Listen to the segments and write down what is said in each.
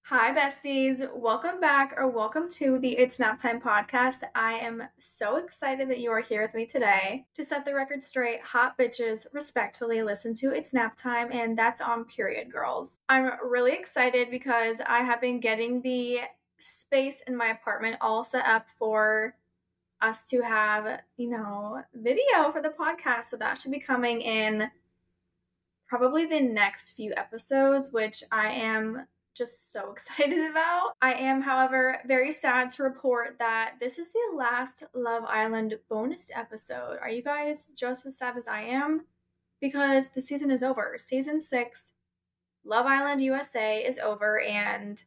Hi, besties. Welcome back or welcome to the It's Nap Time podcast. I am so excited that you are here with me today. To set the record straight, hot bitches respectfully listen to It's Nap Time, and that's on period, girls. I'm really excited because I have been getting the space in my apartment all set up for us to have, video for the podcast. So that should be coming in probably the next few episodes, which I am just so excited about. I am, however, very sad to report that this is the last Love Island bonus episode. Are you guys just as sad as I am? Because the season is over. Season 6, Love Island USA is over, and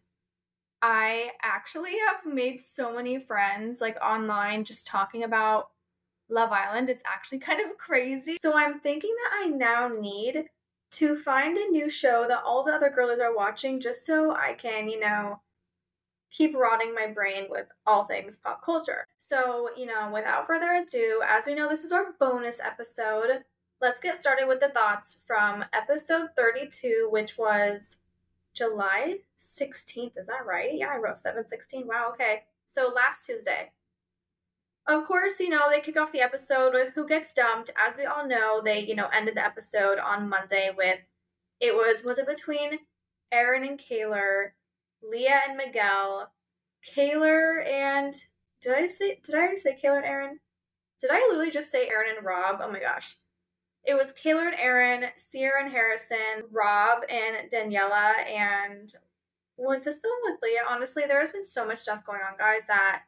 I actually have made so many friends like online just talking about Love Island. It's actually kind of crazy. So I'm thinking that I now need to find a new show that all the other girlies are watching just so I can, keep rotting my brain with all things pop culture. So, without further ado, as we know, this is our bonus episode. Let's get started with the thoughts from episode 32, which was July 16th. Is that right? Yeah, I wrote 7/16. Wow, okay. So last Tuesday. Of course, they kick off the episode with who gets dumped. As we all know, they, ended the episode on Monday with, was it between Aaron and Kaylor, Leah and Miguel, Kaylor and, did I already say Kaylor and Aaron? Did I literally just say Aaron and Rob? Oh my gosh. It was Kaylor and Aaron, Sierra and Harrison, Rob and Daniela, and was this the one with Leah? Honestly, there has been so much stuff going on, guys, that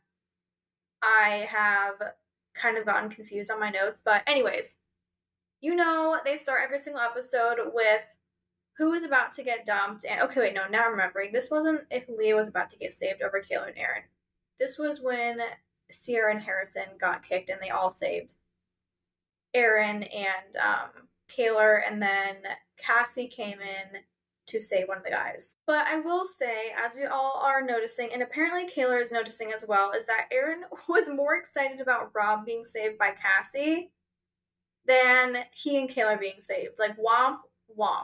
I have kind of gotten confused on my notes. But anyways, they start every single episode with who is about to get dumped. And okay, wait, no, now I'm remembering. This wasn't if Leah was about to get saved over Kaylor and Aaron. This was when Sierra and Harrison got kicked and they all saved Aaron and Kaylor, and then Cassie came in to save one of the guys. But I will say, as we all are noticing, and apparently Kaylor is noticing as well, is that Aaron was more excited about Rob being saved by Cassie than he and Kaylor being saved. Like, womp, womp.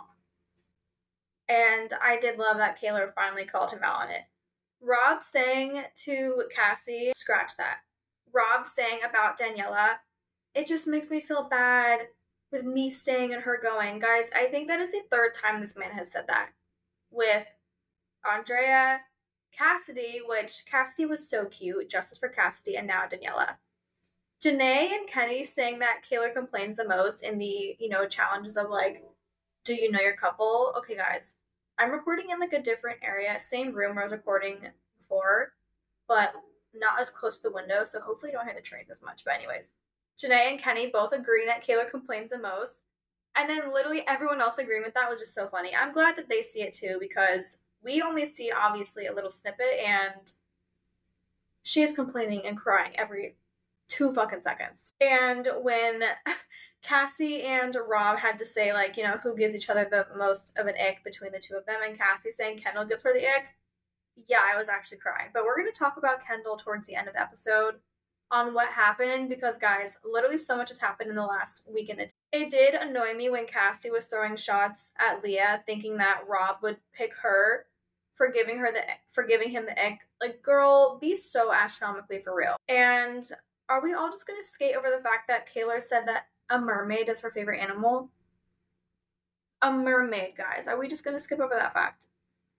And I did love that Kaylor finally called him out on it. Rob saying to Cassie, scratch that. Rob saying about Daniela, it just makes me feel bad with me staying and her going. Guys, I think that is the third time this man has said that. With Andrea, Cassidy, which Cassidy was so cute, justice for Cassidy, and now Daniela. Janae and Kenny saying that Kaylor complains the most in the, challenges of like, do you know your couple? Okay, guys, I'm recording in like a different area, same room I was recording before, but not as close to the window, so hopefully you don't hear the trains as much. But anyways, Janae and Kenny both agreeing that Kaylor complains the most. And then literally everyone else agreeing with that was just so funny. I'm glad that they see it too, because we only see obviously a little snippet, and she is complaining and crying every 2 fucking seconds. And when Cassie and Rob had to say, like, who gives each other the most of an ick between the two of them, and Cassie saying Kendall gives her the ick, yeah, I was actually crying. But we're going to talk about Kendall towards the end of the episode on what happened, because, guys, literally so much has happened in the last week and a day. It did annoy me when Cassie was throwing shots at Leah, thinking that Rob would pick her for giving him the ick. Like, girl, be so astronomically for real. And are we all just going to skate over the fact that Kaylor said that a mermaid is her favorite animal? A mermaid, guys. Are we just going to skip over that fact?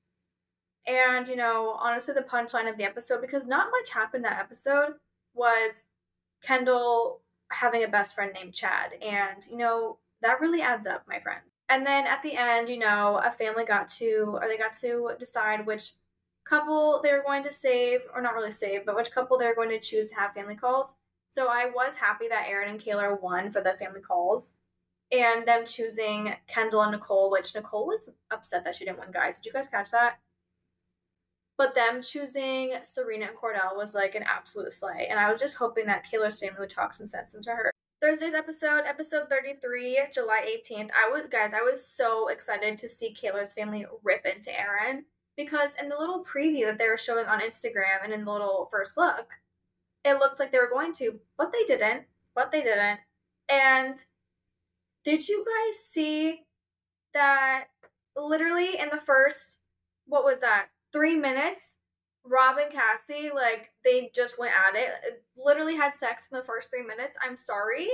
And, honestly, the punchline of the episode, because not much happened that episode, was Kendall having a best friend named Chad. And, that really adds up, my friend. And then at the end, a family got to decide which couple they were going to save, or not really save, but which couple they were going to choose to have family calls. So I was happy that Aaron and Kaylor won for the family calls, and them choosing Kendall and Nicole, which Nicole was upset that she didn't win, guys. Did you guys catch that? But them choosing Serena and Cordell was like an absolute slay. And I was just hoping that Kaylor's family would talk some sense into her. Thursday's episode 33, July 18th. I was so excited to see Kaylor's family rip into Aaron, because in the little preview that they were showing on Instagram and in the little first look, it looked like they were going to, but they didn't. And did you guys see that literally in the first, what was that? 3 minutes, Rob and Cassie, like, they just went at it. Literally had sex in the first 3 minutes. I'm sorry.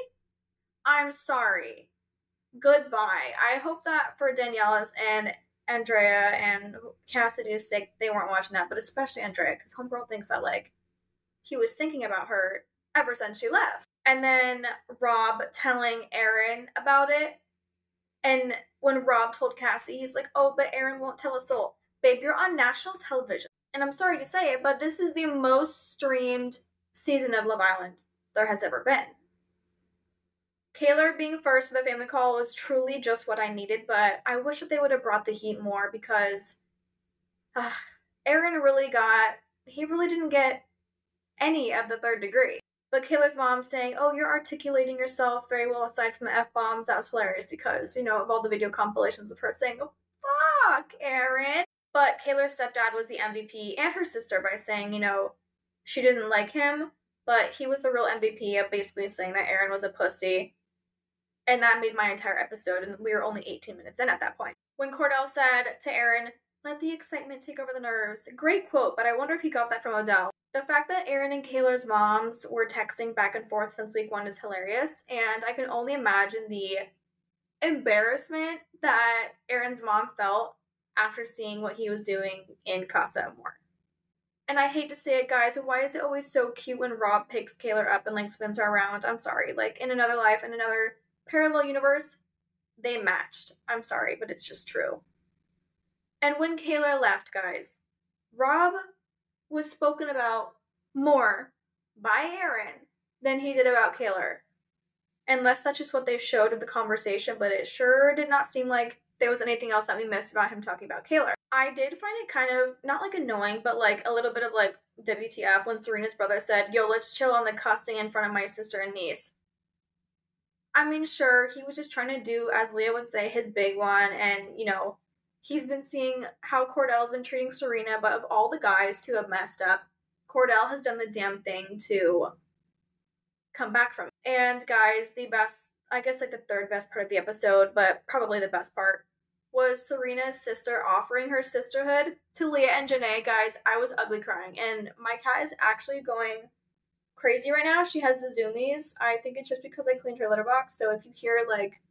Goodbye. I hope that for Daniela's and Andrea and Cassidy's sake, they weren't watching that, but especially Andrea, because Homegirl thinks that, like, he was thinking about her ever since she left. And then Rob telling Aaron about it. And when Rob told Cassie, he's like, oh, but Aaron won't tell a soul. Babe, you're on national television. And I'm sorry to say it, but this is the most streamed season of Love Island there has ever been. Kaylor being first for the family call was truly just what I needed, but I wish that they would have brought the heat more because Aaron really didn't get any of the third degree. But Kaylor's mom saying, oh, you're articulating yourself very well aside from the F-bombs, that was hilarious because, of all the video compilations of her saying, oh, fuck, Aaron. But Kaylor's stepdad was the MVP and her sister by saying, she didn't like him, but he was the real MVP of basically saying that Aaron was a pussy. And that made my entire episode, and we were only 18 minutes in at that point. When Cordell said to Aaron, let the excitement take over the nerves. Great quote, but I wonder if he got that from Odell. The fact that Aaron and Kaylor's moms were texting back and forth since week 1 is hilarious, and I can only imagine the embarrassment that Aaron's mom felt after seeing what he was doing in Casa Amor. And I hate to say it, guys, but why is it always so cute when Rob picks Kaylor up and, spins her around? I'm sorry. In another life, in another parallel universe, they matched. I'm sorry, but it's just true. And when Kaylor left, guys, Rob was spoken about more by Aaron than he did about Kaylor. Unless that's just what they showed of the conversation, but it sure did not seem like there was anything else that we missed about him talking about Kaylor. I did find it kind of, not annoying, but a little bit of WTF when Serena's brother said, yo, let's chill on the cussing in front of my sister and niece. I mean, sure, he was just trying to do, as Leah would say, his big one, and, he's been seeing how Cordell's been treating Serena, but of all the guys to have messed up, Cordell has done the damn thing to come back from it. And guys, the best, I guess the third best part of the episode, but probably the best part, was Serena's sister offering her sisterhood to Leah and Janae. Guys, I was ugly crying, and my cat is actually going crazy right now. She has the zoomies. I think it's just because I cleaned her litter box, so if you hear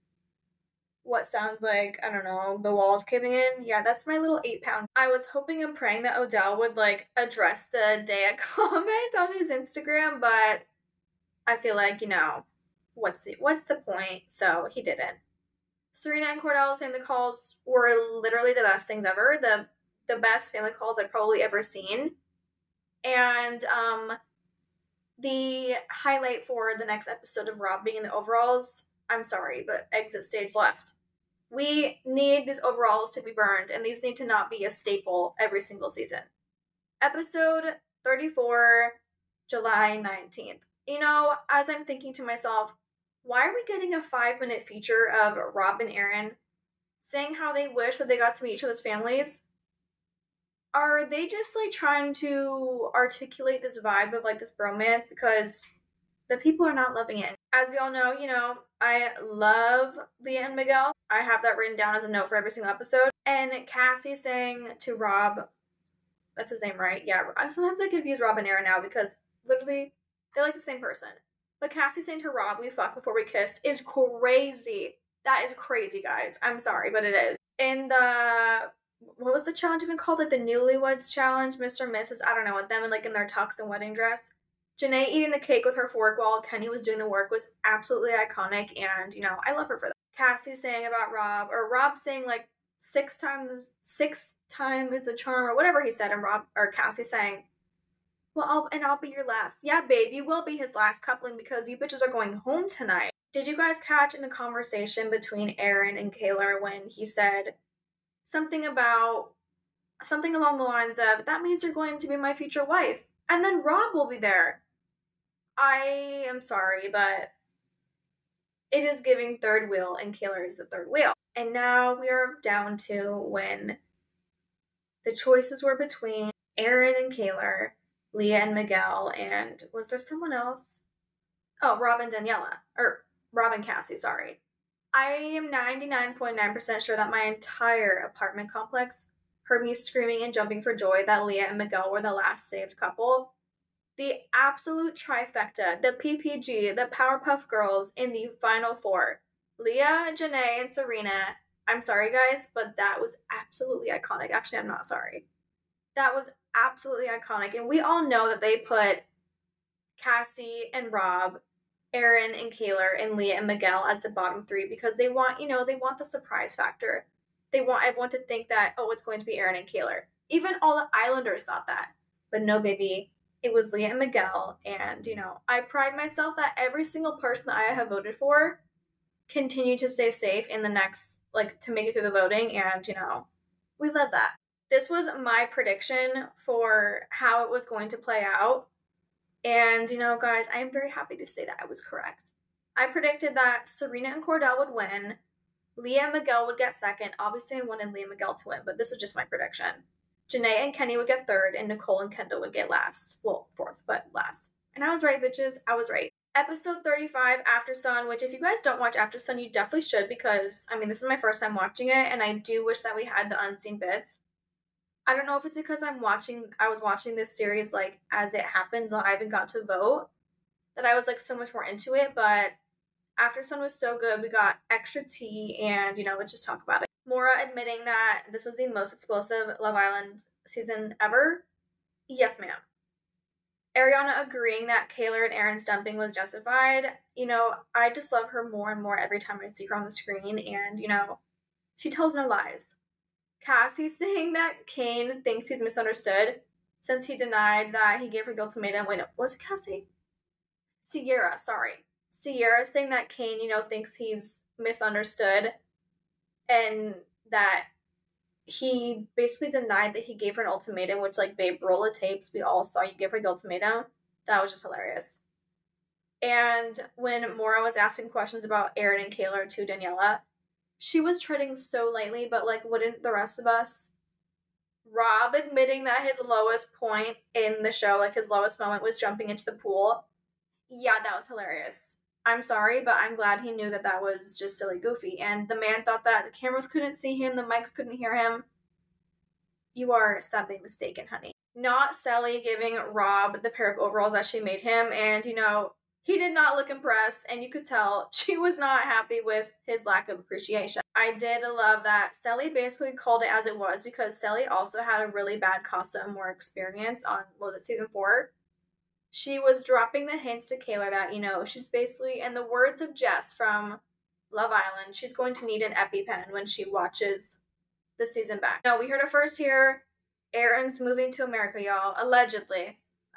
what sounds like, I don't know, the walls caving in, yeah, that's my little 8-pound. I was hoping and praying that Odell would address the Daya comment on his Instagram, but I feel what's the point? So he didn't. Serena and Cordell saying the calls were literally the best things ever, the best family calls I've probably ever seen. And the highlight for the next episode of Rob being in the overalls, I'm sorry, but exit stage left. We need these overalls to be burned, and these need to not be a staple every single season. Episode 34, July 19th. As I'm thinking to myself, why are we getting a 5-minute feature of Rob and Aaron saying how they wish that they got to meet each other's families? Are they just trying to articulate this vibe of this bromance because the people are not loving it? As we all know, I love Leah and Miguel. I have that written down as a note for every single episode. And Cassie saying to Rob, that's his name, right? Yeah, sometimes I confuse Rob and Aaron now because literally they're the same person. But Cassie saying to Rob, we fucked before we kissed, is crazy. That is crazy, guys. I'm sorry, but it is. In the, what was the challenge even called? The Newlyweds Challenge, Mr. and Mrs. I don't know, with them in their tux and wedding dress. Janae eating the cake with her fork while Kenny was doing the work was absolutely iconic, and, I love her for that. Cassie saying about Rob, or Rob saying, 6 times is the charm, or whatever he said, and Cassie saying, well, I'll be your last. Yeah, babe, you will be his last coupling because you bitches are going home tonight. Did you guys catch in the conversation between Aaron and Kaylor when he said something along the lines of, that means you're going to be my future wife, and then Rob will be there? I am sorry, but it is giving third wheel, and Kaylor is the third wheel. And now we are down to when the choices were between Aaron and Kaylor, Leah and Miguel, and was there someone else? Oh, Rob and Daniela. Or Rob and Cassie, sorry. I am 99.9% sure that my entire apartment complex heard me screaming and jumping for joy that Leah and Miguel were the last saved couple. The absolute trifecta, the PPG, the Powerpuff Girls in the final four. Leah, Janae, and Serena. I'm sorry, guys, but that was absolutely iconic. Actually, I'm not sorry. That was absolutely iconic. And we all know that they put Cassie and Rob, Aaron and Kaylor, and Leah and Miguel as the bottom three because they want, they want the surprise factor. They want everyone to think that, oh, it's going to be Aaron and Kaylor. Even all the Islanders thought that. But no, baby, it was Leah and Miguel. And, I pride myself that every single person that I have voted for continued to stay safe in the next, to make it through the voting. And, we love that. This was my prediction for how it was going to play out. And, guys, I am very happy to say that I was correct. I predicted that Serena and Cordell would win. Leah and Miguel would get second. Obviously, I wanted Leah and Miguel to win, but this was just my prediction. Janae and Kenny would get third, and Nicole and Kendall would get last. Well, fourth, but last. And I was right, bitches. I was right. Episode 35, After Sun, which if you guys don't watch After Sun, you definitely should because, this is my first time watching it, and I do wish that we had the unseen bits. I don't know if it's because I was watching this series, as it happened, so I haven't got to vote, that I was, so much more into it, but After Sun was so good, we got extra tea, and, let's just talk about it. Maura admitting that this was the most explosive Love Island season ever. Yes, ma'am. Ariana agreeing that Kaylor and Aaron's dumping was justified. I just love her more and more every time I see her on the screen, and, she tells no lies. Cassie saying that Kane thinks he's misunderstood since he denied that he gave her the ultimatum. Wait, no, was it Cassie? Sierra, sorry. Sierra saying that Kane, thinks he's misunderstood and that he basically denied that he gave her an ultimatum, which, babe, roll the tapes. We all saw you give her the ultimatum. That was just hilarious. And when Maura was asking questions about Aaron and Kaylor to Daniela, she was treading so lightly, but, wouldn't the rest of us? Rob admitting that his lowest point in the show, his lowest moment was jumping into the pool. Yeah, that was hilarious. I'm sorry, but I'm glad he knew that that was just silly goofy. And the man thought that the cameras couldn't see him, the mics couldn't hear him. You are sadly mistaken, honey. Not Sally giving Rob the pair of overalls that she made him, and, he did not look impressed, and you could tell she was not happy with his lack of appreciation. I did love that Sally basically called it as it was because Sally also had a really bad Casa Amor experience on, season 4? She was dropping the hints to Kaylor that, she's basically, in the words of Jess from Love Island, she's going to need an EpiPen when she watches the season back. No, we heard it first here. Aaron's moving to America, y'all. Allegedly.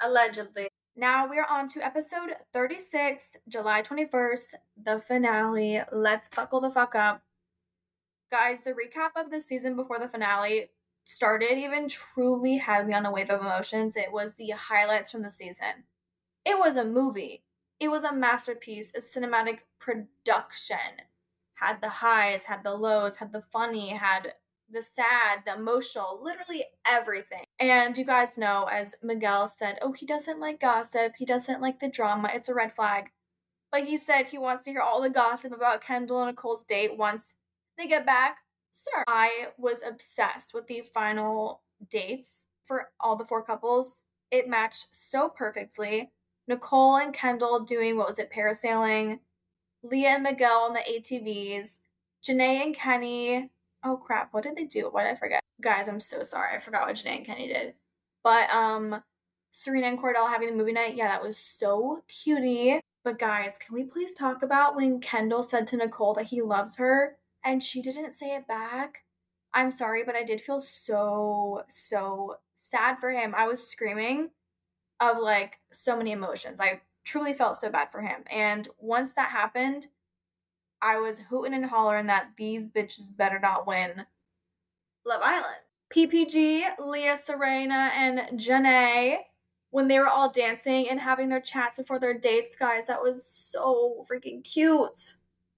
Now we're on to episode 36, July 21st, the finale. Let's buckle the fuck up. Guys, the recap of the season before the finale started even truly had me on a wave of emotions. It was the highlights from the season. It was a movie. It was a masterpiece, a cinematic production. Had the highs, had the lows, had the funny, had the sad, the emotional, literally everything. And you guys know, as Miguel said, oh, he doesn't like gossip. He doesn't like the drama. It's a red flag. But he said he wants to hear all the gossip about Kendall and Nicole's date once they get back. Sir, I was obsessed with the final dates for all the 4 couples. It matched so perfectly. Nicole and Kendall doing, parasailing. Leah and Miguel on the ATVs. Janae and Kenny. Oh crap, what did they do? Why did I forget? Guys, I'm so sorry. I forgot what Janae and Kenny did. But Serena and Cordell having the movie night. Yeah, that was so cutie. But guys, can we please talk about when Kendall said to Nicole that he loves her and she didn't say it back? I'm sorry, but I did feel so sad for him. I was screaming of so many emotions. I truly felt so bad for him. And once that happened, I was hooting and hollering that these bitches better not win Love Island. PPG, Leah, Serena, and Janae, when they were all dancing and having their chats before their dates, guys, that was so freaking cute.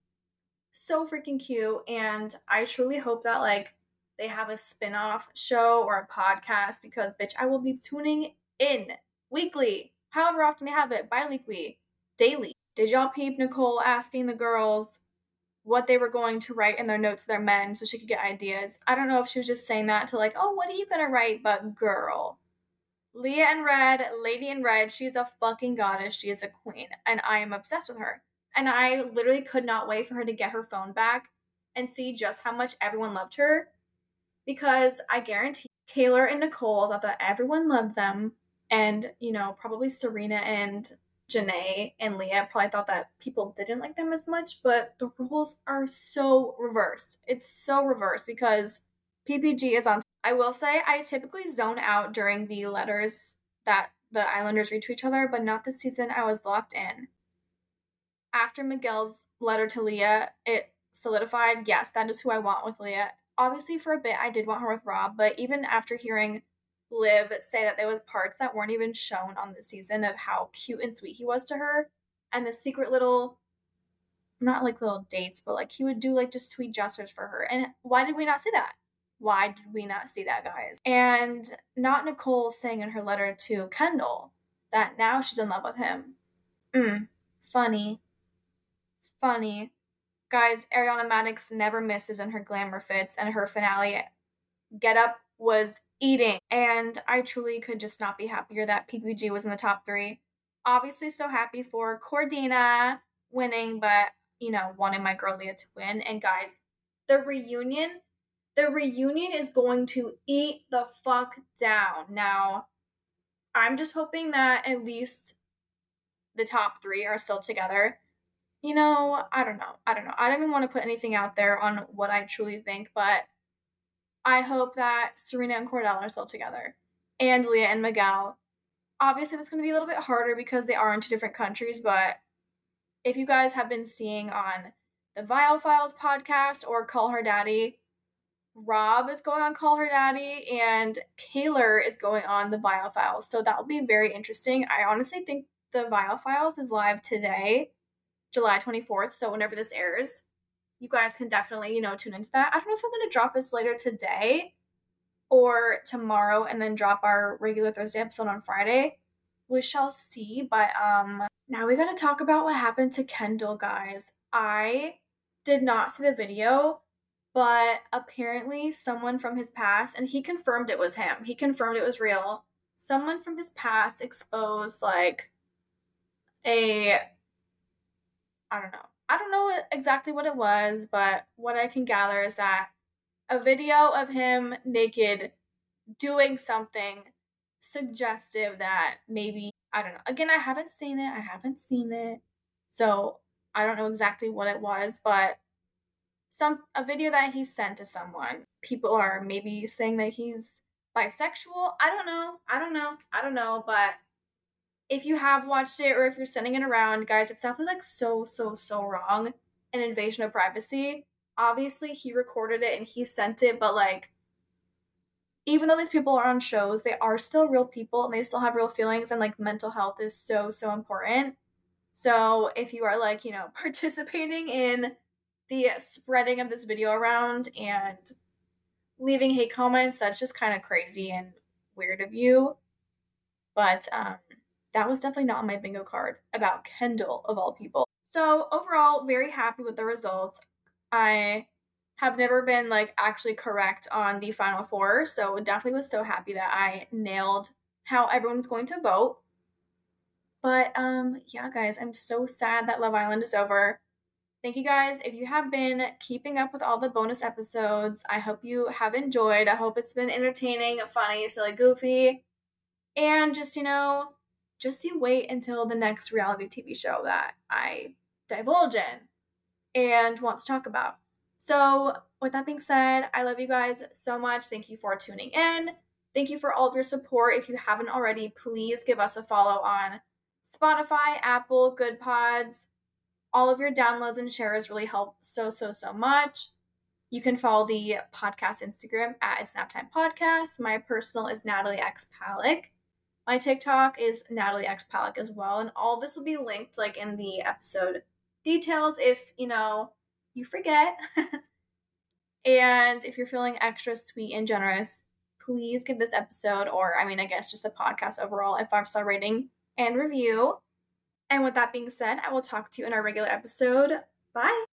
So freaking cute. And I truly hope that, they have a spin-off show or a podcast because, bitch, I will be tuning in weekly, however often they have it, bi-weekly, daily. Did y'all peep Nicole asking the girls, what they were going to write in their notes to their men so she could get ideas. I don't know if she was just saying that to like, oh, what are you going to write? But girl, Leah in Red, Lady in Red, she's a fucking goddess. She is a queen. And I am obsessed with her. And I literally could not wait for her to get her phone back and see just how much everyone loved her. Because I guarantee Kaylor and Nicole thought that everyone loved them. And, you know, probably Serena and Janae and Leah probably thought that people didn't like them as much. But the roles are so reversed. It's so reversed because PPG is on. I will say I typically zone out during the letters that the Islanders read to each other, but not this season. I was locked in. After Miguel's letter to Leah, it solidified, yes, that is who I want with Leah. Obviously, for a bit, I did want her with Rob, but even after hearing Liv say that there was parts that weren't even shown on the season of how cute and sweet he was to her, and the secret little, not like little dates, but like he would do like just sweet gestures for her. And why did we not see that? Why did we not see that, guys? And not Nicole saying in her letter to Kendall that now she's in love with him. Funny. Guys, Ariana Madix never misses in her glamour fits, and her finale getup was eating. And I truly could just not be happier that PPG was in the top 3. Obviously so happy for Cordina winning, but, you know, wanting my girl Leah to win. And guys, the reunion is going to eat the fuck down. Now, I'm just hoping that at least the top 3 are still together. You know, I don't know. I don't even want to put anything out there on what I truly think, but I hope that Serena and Cordell are still together. And Leah and Miguel. Obviously, that's going to be a little bit harder because they are in 2 different countries, but if you guys have been seeing on the Viall Files podcast or Call Her Daddy, Rob is going on Call Her Daddy, and Kaylor is going on the Viall Files. So that will be very interesting. I honestly think the Viall Files is live today, July 24th. So whenever this airs, you guys can definitely, you know, tune into that. I don't know if I'm going to drop this later today or tomorrow and then drop our regular Thursday episode on Friday. We shall see. But now we got to talk about what happened to Kendall, guys. I did not see the video, but apparently someone from his past, and he confirmed it was him. He confirmed it was real. Someone from his past exposed like I don't know exactly what it was, but what I can gather is that a video of him naked doing something suggestive that maybe, I don't know. Again, I haven't seen it. So I don't know exactly what it was, but a video that he sent to someone. People are maybe saying that he's bisexual. I don't know, but if you have watched it or if you're sending it around, guys, it's definitely like so wrong. An invasion of privacy. Obviously, he recorded it and he sent it, but like, even though these people are on shows, they are still real people and they still have real feelings, and like mental health is so important. So if you are like, you know, participating in the spreading of this video around and leaving hate comments, that's just kind of crazy and weird of you. But that was definitely not on my bingo card about Kendall, of all people. So overall, very happy with the results. I have never been like actually correct on the final 4, so definitely was so happy that I nailed how everyone's going to vote. But yeah, guys, I'm so sad that Love Island is over. Thank you guys. If you have been keeping up with all the bonus episodes, I hope you have enjoyed. I hope it's been entertaining, funny, silly, goofy. And just, you know, just you wait until the next reality TV show that I divulge in and want to talk about. So with that being said, I love you guys so much. Thank you for tuning in. Thank you for all of your support. If you haven't already, please give us a follow on Spotify, Apple, Good Pods. All of your downloads and shares really help so much. You can follow the podcast Instagram at It's Nap Time Podcast. My personal is Natalie X Palick. My TikTok is Natalie X Palick as well. And all this will be linked like in the episode details if, you know, you forget. And if you're feeling extra sweet and generous, please give this episode, or I mean, I guess just the podcast overall, a 5-star rating and review. And with that being said, I will talk to you in our regular episode. Bye!